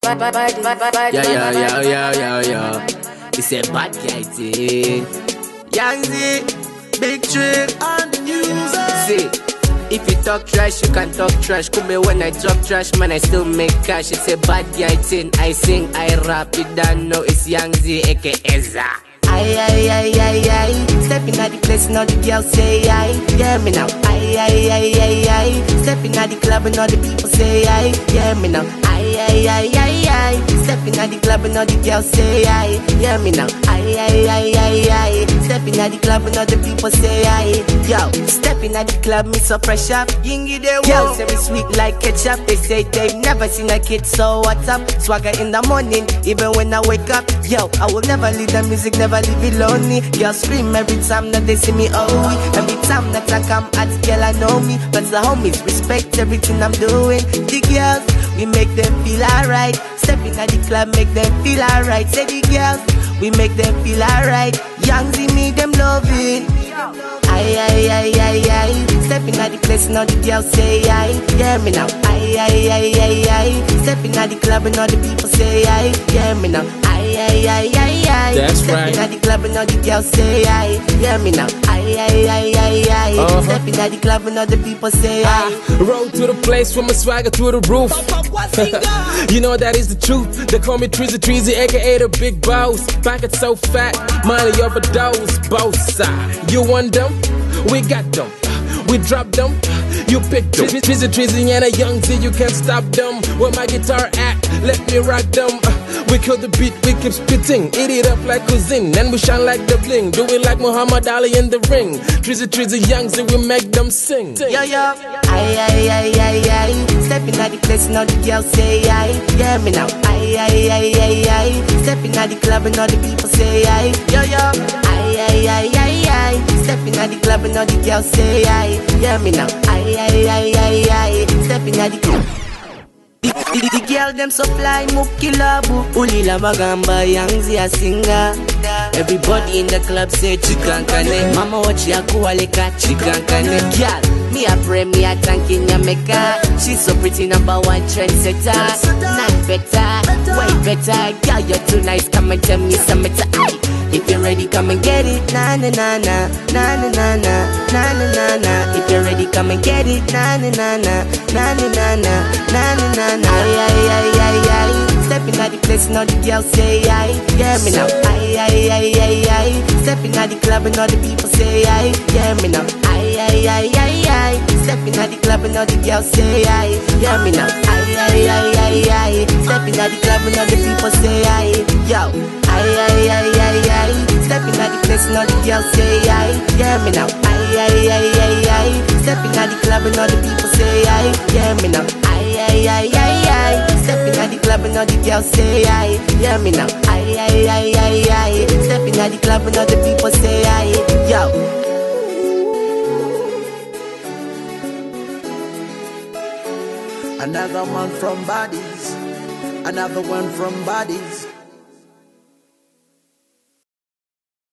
It's a bad guy thing. Young Z, big trick on the music. See, if you talk trash, you can talk trash. Come here when I drop trash, man, I still make cash. It's a bad guy thing. I sing, I rap, you don't know it's Young Z, aka Za. Aye. Stepping at the place, now the girls say aye. Yeah, me now. Aye. Stepping at the club, and all the people say aye. Yeah, me now. Aye. Stepping at the club, and all the girls say aye. Yeah, me now. Aye. Stepping at the club, and all the people say aye. Yo, stepping at the club, me so fresh up. Yingy they girls say me sweet like ketchup. They say they've never seen a kid, so what's up? Swagger in the morning, even when I wake up. Yo, I will never leave the music, never leave it lonely. Girls scream every time that they see me, oh. Every time that I come at girl, I know me. But the homies respect everything I'm doing. The girls, we make them feel alright. Stepping at the club, make them feel alright. Say the girls, we make them feel alright. Young Z, me them love it. Aye. Stepping at the place, now the girls say aye. Yeah, me now. Aye. Stepping at the club, and all the people say aye. Yeah, me now. Aye. That's Stepping right. at the club, and all the girls say aye. Yeah, me now. Aye. Stepping at the club, and all the people say aye. Roll to the place with my swagger through the roof. You know that is the truth. They call me Treasy, aka the big boss. Pocket so fat, money overdose. Both sides. You want them? We got them. We drop them. You pick them. Treasy and a Young Z, you can't stop them. Where my guitar at? Let me rock them. We kill the beat, we keep spitting. Eat it up like cuisine, and we shine like the bling. Do it like Muhammad Ali in the ring. Treasy, Young Z, we make them sing. Yo, aye. Stepping at the place, now the girls say aye. Yeah, me now. Aye. Stepping at the club, and all the people say aye. Yo, aye. Stepping at the club, and all the girls say aye. Yeah, me now. Aye. Stepping at the club. The girl them so fly, mukilabu. Ulila magamba, Young Z a singer. Everybody in the club say chikankane. Mama watch ya kualeka chikankane. Girl, me a pray, me a thank in ya meka. She's so pretty, number one trendsetter. None better, way better. Girl, you're too nice, come and tell me some better. Aye. If you're ready, come and get it. Na. If you're ready, come and get it. Na. Aye. Stepping at the place, now the girls say aye. Yeah, me now. Aye. Stepping at the club, and all the people say aye. Yeah, me now. Aye. Stepping at the club, and all the girls say aye. Yeah, me now. Aye. Stepping at the club, and all the people say aye. Yo, aye. Stepping at the place, and all the girls say aye. Yeah, me now. Aye. Stepping at the club, and all the people say aye. Yeah, me now. Aye. Stepping at the club, and all the girls say aye. Yeah, me now. Aye. Stepping at the club, and all the people say aye. Yo. Another one from Bodies, another one from Bodies.